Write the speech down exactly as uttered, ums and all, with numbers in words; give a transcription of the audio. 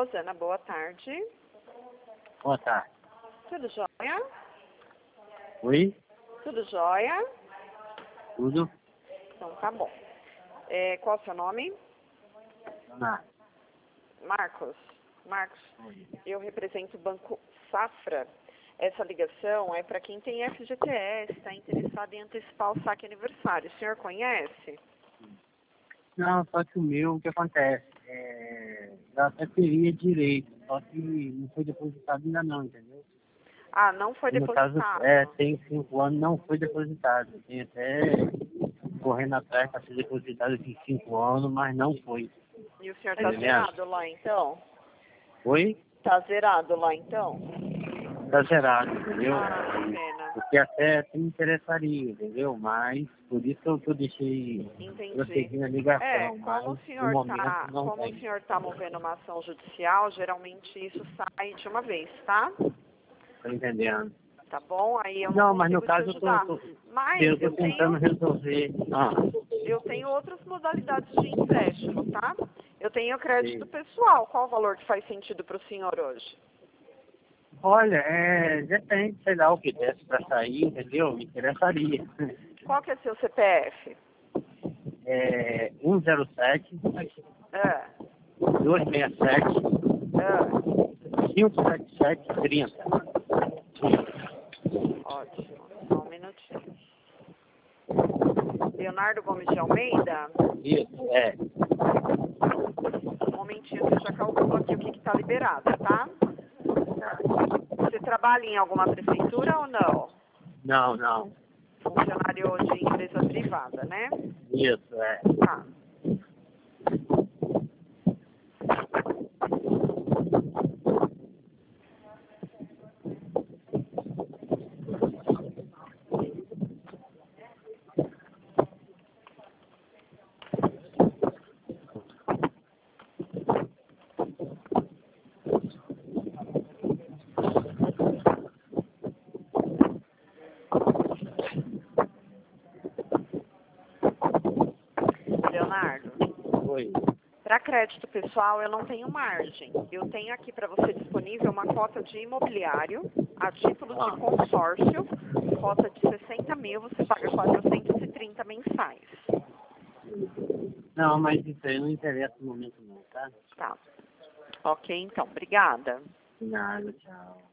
Rosana, boa tarde. Boa tarde. Tudo jóia? Oi? Tudo jóia? Tudo? Então tá bom. É, qual é o seu nome? Leonardo. Marcos. Marcos, Oi. eu represento o Banco Safra. Essa ligação é para quem tem F G T S, está interessado em antecipar o saque aniversário. O senhor conhece? Não, só que o meu, o que acontece? É, eu até teria direito, só que não foi depositado ainda não, entendeu? Ah, não foi E no caso, depositado. é, tem cinco anos, não foi depositado. Tem até correndo atrás para ser depositado em cinco anos, mas não foi. E o senhor Tá tá entendendo? zerado lá então? Oi? Tá zerado lá então? Tá zerado, entendeu? Ah, que pena. Porque até até me interessaria, entendeu? Mas por isso que eu, que eu deixei Entendi. prosseguir a ligação, É, mas como o no senhor momento tá, não como o tem. senhor tá movendo uma ação judicial, geralmente isso sai de uma vez, tá? Tô entendendo. Tá bom? Aí eu não Não, mas no consigo te caso eu tô, ajudar. tô, Mas eu tô eu tentando tenho, resolver. Ah, eu tenho outras modalidades de empréstimo, tá? Eu tenho crédito sei. pessoal. Qual o valor que faz sentido para o senhor hoje? Olha, é, depende, sei lá, o que desse pra sair, entendeu? Me interessaria. Qual que é seu C P F? É um zero sete, É, dois seis sete, é. cinco sete sete, trinta. Ótimo. Só um minutinho. Leonardo Gomes de Almeida? Isso, é. Um momentinho que eu já calculo aqui o que está liberado, tá? Você trabalha em alguma prefeitura ou não? Não, não. Funcionário de empresa privada, né? Isso, é. Tá. Leonardo, Oi. para crédito pessoal eu não tenho margem. Eu tenho aqui para você disponível uma cota de imobiliário a título de consórcio, cota de sessenta mil, você paga quatrocentos e trinta mensais. Não, mas isso aí não interessa no momento não, tá? Tá. Ok, então. Obrigada. Nada, tchau.